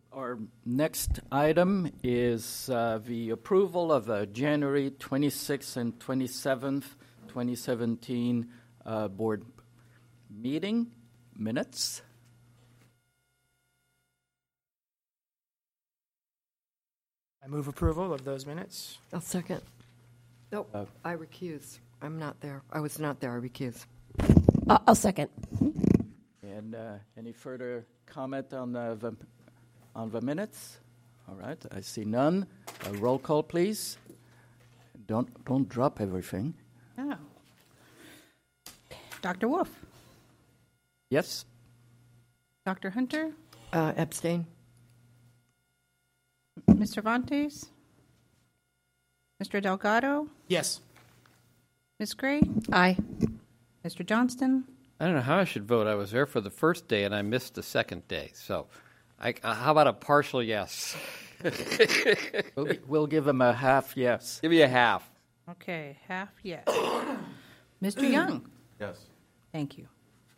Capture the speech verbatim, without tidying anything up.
Our next item is uh, the approval of uh, January twenty-sixth and twenty-seventh, twenty seventeen uh, board meeting minutes. I move approval of those minutes. I'll second. Nope, Uh, I recuse. I'm not there. I was not there. I recuse. Uh, I'll second. And uh, any further comment on the, the on the minutes? All right, I see none. A roll call, please. Don't don't drop everything. Oh. Doctor Wolf, Yes. Doctor Hunter, Uh, abstain. Mister Cervantes, Mister Delgado, Yes. Miz Gray, Aye. Mister Johnston. I don't know how I should vote. I was there for the first day, and I missed the second day. So I, uh, how about a partial yes? We'll, gi- we'll give him a half yes. Give me a half. Okay, half yes. Mister Young. Yes. Thank you.